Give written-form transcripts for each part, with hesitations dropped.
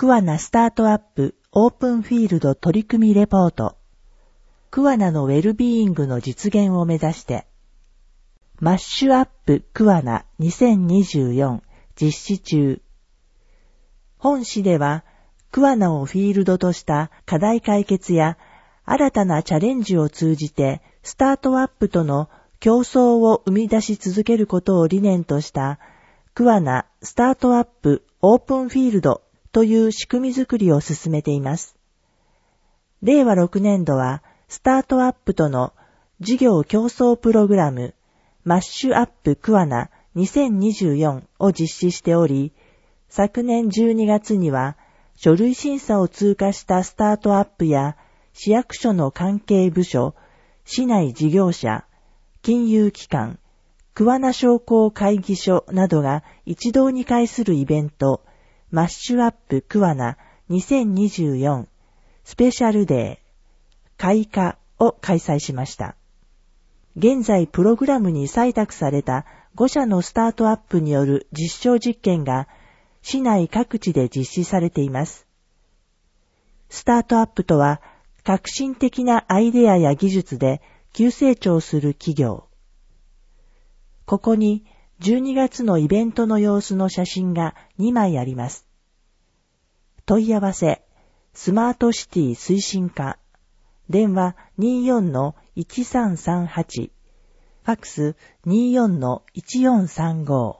桑名スタートアップオープンフィールド取り組みレポート。桑名のウェルビーイングの実現を目指して。マッシュアップ桑名2024実施中。本誌では、桑名をフィールドとした課題解決や新たなチャレンジを通じてスタートアップとの競争を生み出し続けることを理念とした桑名スタートアップオープンフィールドという仕組みづくりを進めています。令和6年度はスタートアップとの事業競争プログラムマッシュアップ桑名2024を実施しており、昨年12月には書類審査を通過したスタートアップや市役所の関係部署、市内事業者、金融機関、桑名商工会議所などが一堂に会するイベント、マッシュアップ桑名2024スペシャルデー開花を開催しました。現在プログラムに採択された5社のスタートアップによる実証実験が市内各地で実施されています。スタートアップとは革新的なアイデアや技術で急成長する企業。ここに12月のイベントの様子の写真が2枚あります。問い合わせ、スマートシティ推進課、電話 24-1338、ファックス 24-1435。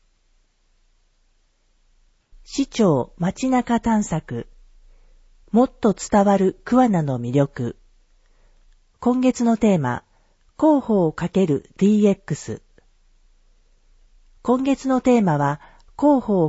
市長街中探索、もっと伝わる桑名の魅力。今月のテーマ、広報×DX。今月のテーマは、広報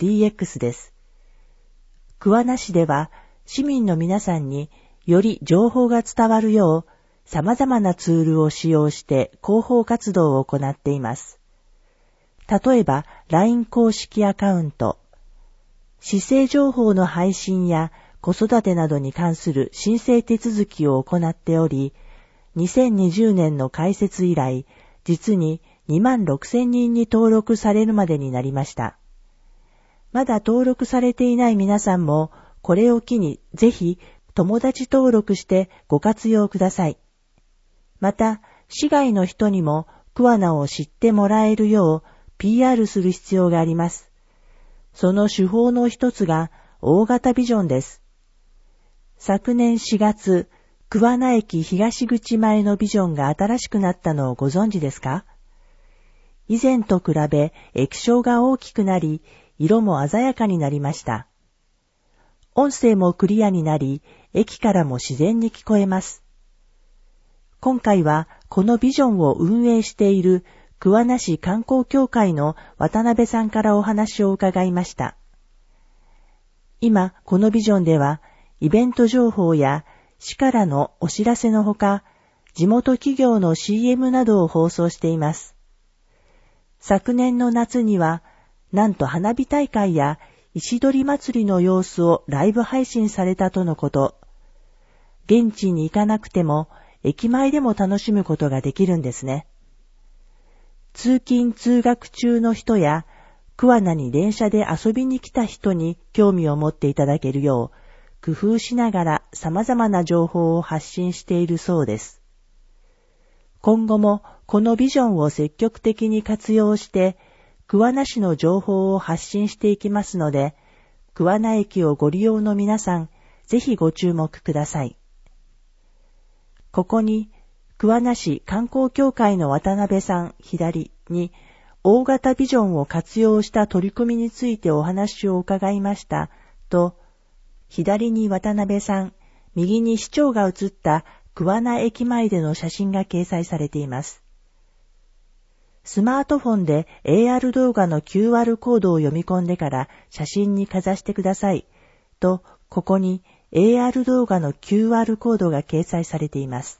×DX です。桑名市では、市民の皆さんにより情報が伝わるよう、様々なツールを使用して広報活動を行っています。例えば、LINE 公式アカウント、市政情報の配信や子育てなどに関する申請手続きを行っており、2020年の開設以来、実に26,000人に登録されるまでになりました。まだ登録されていない皆さんも、これを機にぜひ友達登録してご活用ください。また、市外の人にも桑名を知ってもらえるよう PR する必要があります。その手法の一つが大型ビジョンです。昨年4月、桑名駅東口前のビジョンが新しくなったのをご存知ですか？以前と比べ液晶が大きくなり、色も鮮やかになりました。音声もクリアになり、駅からも自然に聞こえます。今回はこのビジョンを運営している桑名市観光協会の渡辺さんからお話を伺いました。今、このビジョンでは、イベント情報や市からのお知らせのほか、地元企業の CM などを放送しています。昨年の夏には、なんと花火大会や石鳥祭りの様子をライブ配信されたとのこと。現地に行かなくても、駅前でも楽しむことができるんですね。通勤通学中の人や桑名に電車で遊びに来た人に興味を持っていただけるよう工夫しながら様々な情報を発信しているそうです。今後もこのビジョンを積極的に活用して桑名市の情報を発信していきますので、桑名駅をご利用の皆さん、ぜひご注目ください。ここに桑名市観光協会の渡辺さん左に大型ビジョンを活用した取り組みについてお話を伺いましたと、左に渡辺さん、右に市長が写った桑名駅前での写真が掲載されています。スマートフォンで AR 動画の QR コードを読み込んでから写真にかざしてくださいと、ここに AR 動画の QR コードが掲載されています。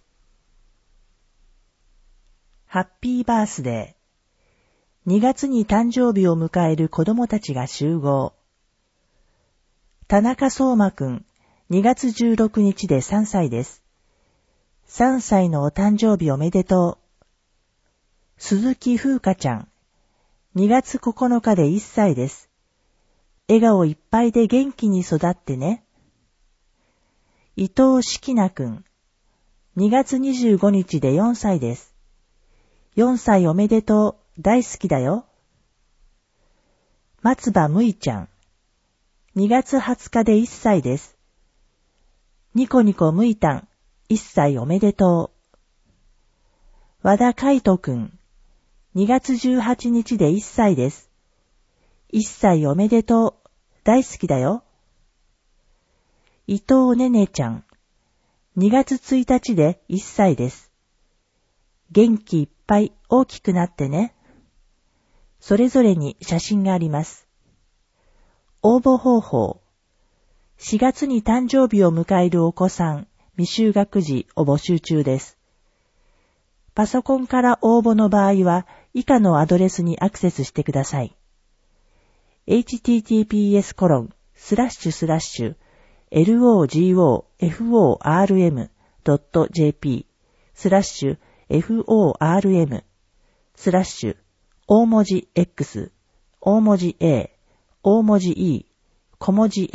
ハッピーバースデー。2月に誕生日を迎える子供たちが集合。田中相馬くん、2月16日で3歳です。3歳のお誕生日おめでとう。鈴木風花ちゃん、2月9日で1歳です。 笑顔いっぱいで元気に育ってね。伊藤敷菜くん、2月25日で4歳です。4歳おめでとう、大好きだよ。松葉むいちゃん、2月20日で1歳です。ニコニコむいたん、1歳おめでとう。和田海斗くん、2月18日で1歳です。1歳おめでとう、大好きだよ。伊藤ねねちゃん、2月1日で1歳です。元気いっぱい大きくなってね。それぞれに写真があります。応募方法。4月に誕生日を迎えるお子さん、未就学児を募集中です。パソコンから応募の場合は、以下のアドレスにアクセスしてください。https://logoform.jp/form/ 大文字 X、大文字 A、大文字 E、小文字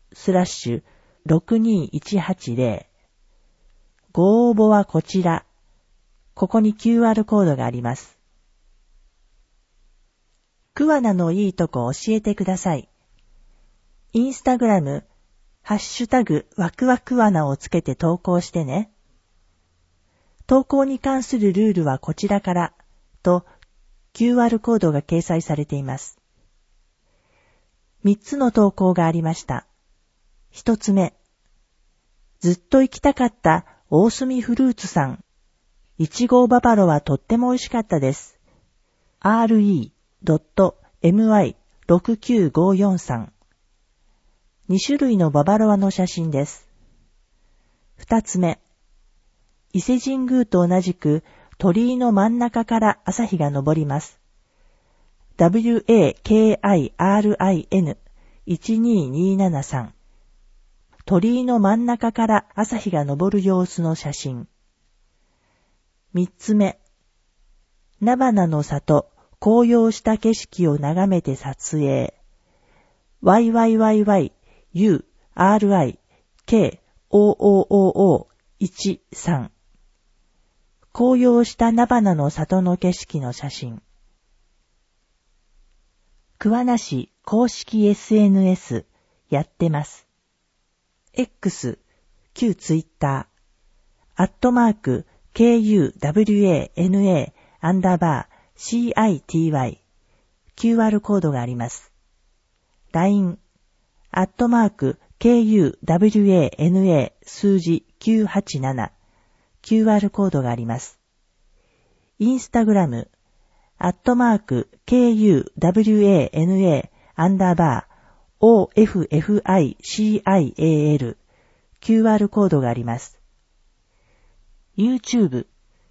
M/62180。ご応募はこちら。ここに QR コードがあります。桑名のいいとこ教えてください。インスタグラム、ハッシュタグワクワクワナをつけて投稿してね。投稿に関するルールはこちらからと QR コードが掲載されています。3つの投稿がありました。1つ目、ずっと行きたかった大隅フルーツさん。いちごババロはとっても美味しかったです。re.my6954 さん。2種類のババロアの写真です。2つ目、伊勢神宮と同じく鳥居の真ん中から朝日が昇ります。wakirin1227 さん。鳥居の真ん中から朝日が昇る様子の写真。3つ目、菜花の里、紅葉した景色を眺めて撮影。YYYYURIKOOOO13。紅葉した菜花の里の景色の写真。桑名市公式 SNS やってます。X、旧ツイッター、@KUWANA_CITY、QR コードがあります。LINE、@KUWANA 数字987、QR コードがあります。インスタグラム、@KUWANA_OFFICIAL、QR コードがあります。YouTube、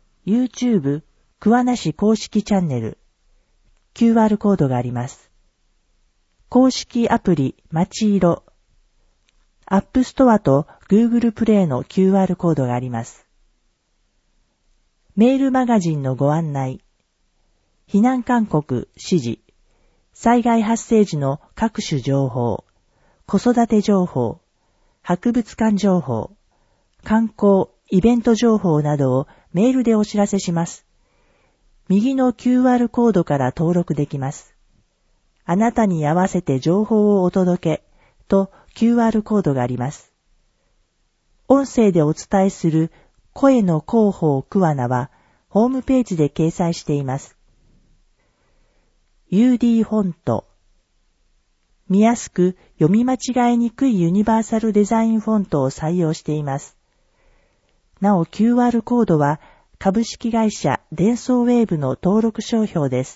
桑名市公式チャンネル、QR コードがあります。公式アプリ、まちいろ、App Store と Google Play の QR コードがあります。メールマガジンのご案内、避難勧告、指示、災害発生時の各種情報、子育て情報、博物館情報、観光、イベント情報などをメールでお知らせします。右の QR コードから登録できます。あなたに合わせて情報をお届けと QR コードがあります。音声でお伝えする声の広報桑名はホームページで掲載しています。UD フォント。見やすく読み間違えにくいユニバーサルデザインフォントを採用しています。なお QR コードは株式会社デンソーウェーブの登録商標です。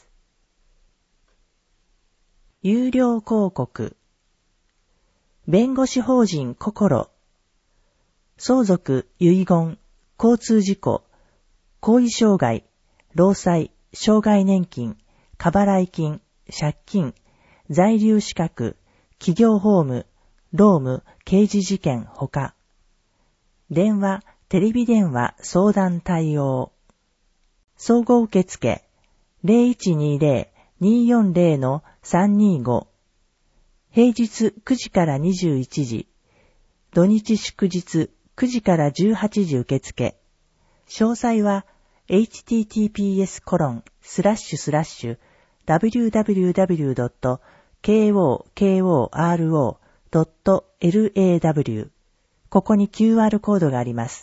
有料広告。弁護士法人こころ。相続、遺言、交通事故、後遺障害、労災、障害年金、過払い金、借金、在留資格、企業法務、労務、刑事事件ほか。電話、テレビ電話、相談対応。総合受付 0120-240-325 平日9時から21時、土日祝日9時から18時受付。詳細は https://www.kokoro.law ここに QR コードがあります。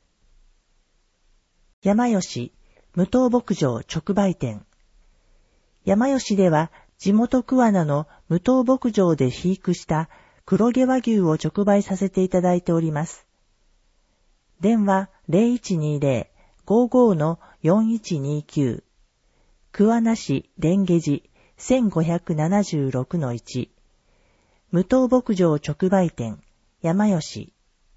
山吉無頭牧場直売店。山吉では地元桑名の無頭牧場で飼育した黒毛和牛を直売させていただいております。電話 0120-55-4129 桑名市蓮華寺 1576-1 無頭牧場直売店山吉。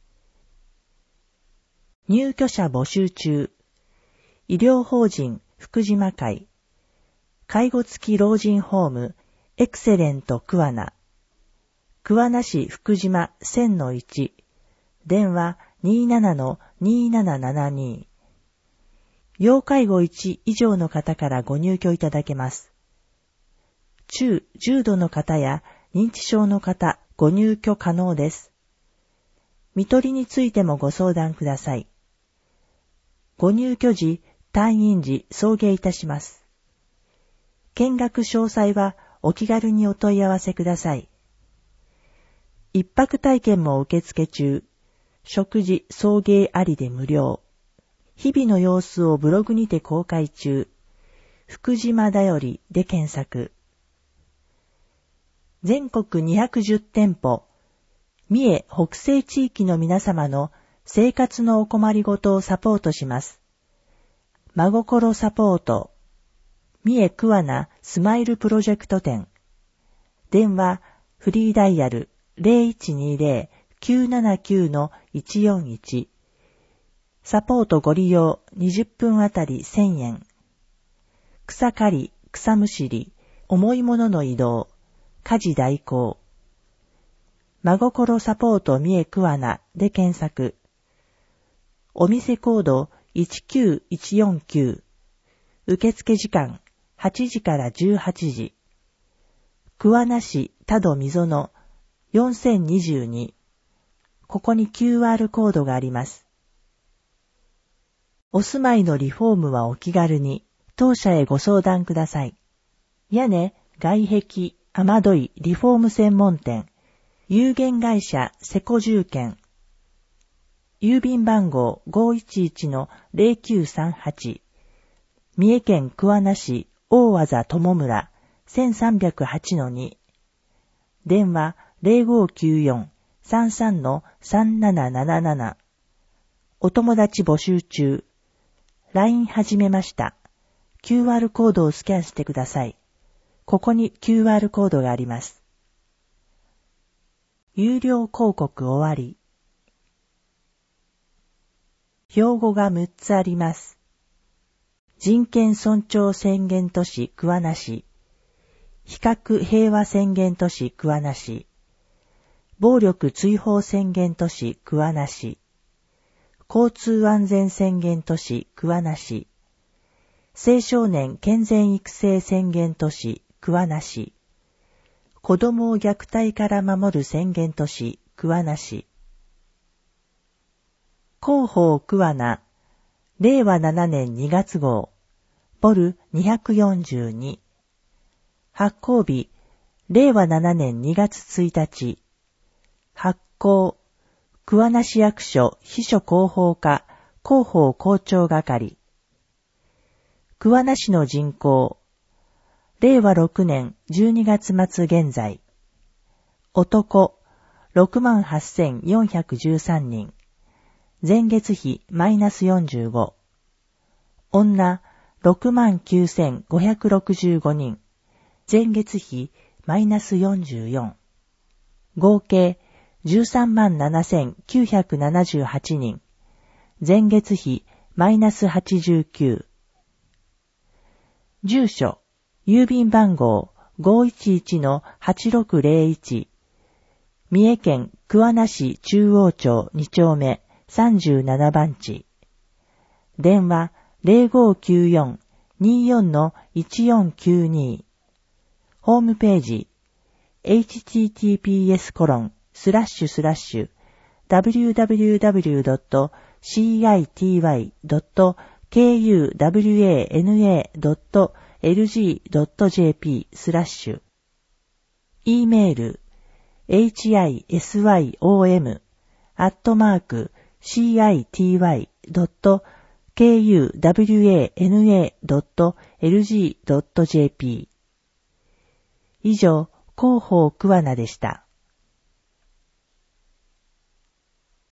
入居者募集中。医療法人福島会介護付き老人ホームエクセレント桑名桑名市福島 1000-1 電話 27-2772 要介護1以上の方からご入居いただけます。中・重度の方や認知症の方ご入居可能です。看取りについてもご相談ください。ご入居時、退院時送迎いたします。見学詳細はお気軽にお問い合わせください。一泊体験も受付中。食事送迎ありで無料。日々の様子をブログにて公開中。福島だよりで検索。全国210店舗。三重北西地域の皆様の生活のお困りごとをサポートします。真心サポート。三重桑名スマイルプロジェクト展。電話フリーダイヤル 0120-979-141。サポートご利用20分あたり1000円。草刈り、草むしり、重いものの移動、家事代行。真心サポート三重桑名で検索。お店コード19149。受付時間8時から18時。桑名市多度溝の4022。ここに QR コードがあります。お住まいのリフォームはお気軽に当社へご相談ください。屋根、外壁、雨どいリフォーム専門店。有限会社セコ住建。郵便番号 511-0938 三重県桑名市大和友村 1308-2 電話 0594-33-3777 お友達募集中 LINE 始めました。 QR コードをスキャンしてください。ここに QR コードがあります。有料広告終わり。標語が6つあります。人権尊重宣言都市桑名市、非核平和宣言都市桑名市、暴力追放宣言都市桑名市、交通安全宣言都市桑名市、青少年健全育成宣言都市桑名市、子どもを虐待から守る宣言都市桑名市、広報桑名、令和7年2月号、ボル242。発行日、令和7年2月1日。発行、桑名市役所秘書広報課広報校長係。桑名市の人口、令和6年12月末現在。男、68,413人。前月比マイナス45。女、69,565人。前月比マイナス44。合計、137,978人。前月比マイナス89。住所、郵便番号 511-8601。三重県桑名市中央町2丁目37番地。電話0594-24-1492。ホームページ https://www.citykuwana.lg.jp/ E メール hisyom@city.kuwana.lg.jp 以上、広報桑名でした。